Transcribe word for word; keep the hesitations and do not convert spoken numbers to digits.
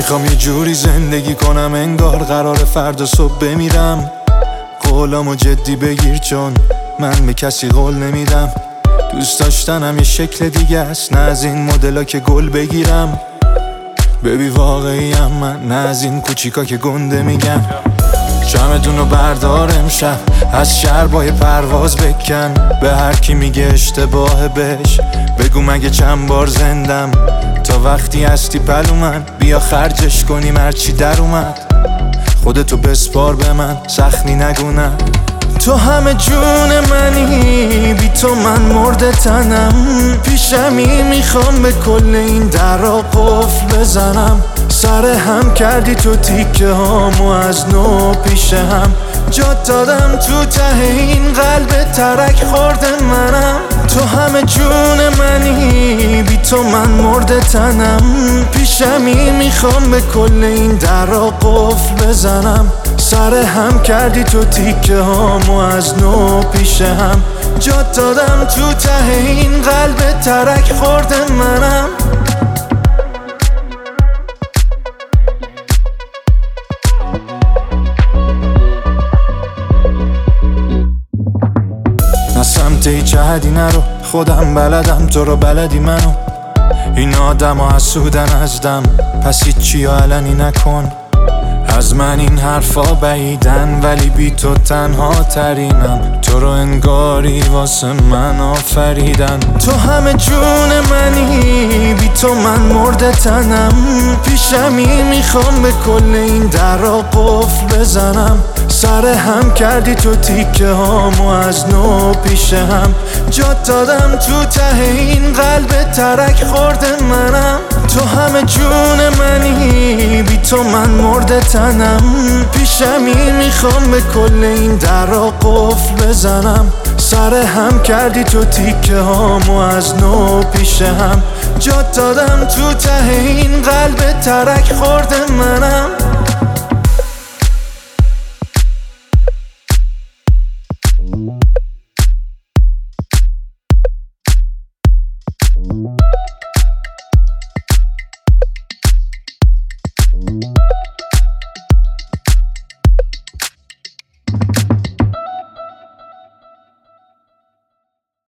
میخوام یه جوری زندگی کنم انگار قرار فردا صبح بمیرم. قولامو جدی بگیر چون من به کسی قول نمیدم. دوست داشتنم یه شکل دیگه است، نه از این مدلا که گل بگیرم. ببی واقعیم من، نه از این کوچیکا که گنده میگن. شمعدونو بردار امشب، از شربای پرواز بکن. به هر کی میگه اشتباه بهش بگو مگه چند بار زندم. تا وقتی هستی پلو من، بیا خرجش کنیم هرچی در اومد. خودتو بسپار به من، سخنی نگونم. تو همه جون منی، بی تو من مرده تنم. پیشمی میخوام به کل این درا قفل بزنم. سر هم کردی تو تیکه هامو از نو پیش هم. جات دادم تو ته این قلب ترک خورده منم. تو همه جون منی، بی تو من مرده تنم. پیشمی میخوام به کل این درا قفل بزنم. سر هم کردی تو تیکه هامو از نو پیش هم. جات دادم تو ته این قلب ترک خورده منم. نه سمت هیچ حدی نرو، خودم بلدم تو رو بلدی منو. این آدم ها حسودن از دم، پس هیچی ها علنی نکن. از من این حرفا بعیدن ولی بی تو تنها ترینم. تو رو انگاری واسه من آفریدن. تو همه جون منی، بی تو من مرده تنم. پیشمی میخوام به کل این درا قفل بزنم. سر هم کردی تو تیکه هامو از نو پیش هم. جات دادم تو ته این قلب ترک خورده منم. تو همه جون منی، بی تو من مرده تنم. پیشمی میخوام به کل این درا قفل بزنم. سر هم کردی تو تیکه هامو از نو پیش هم. جات دادم تو ته این قلب ترک خورده منم.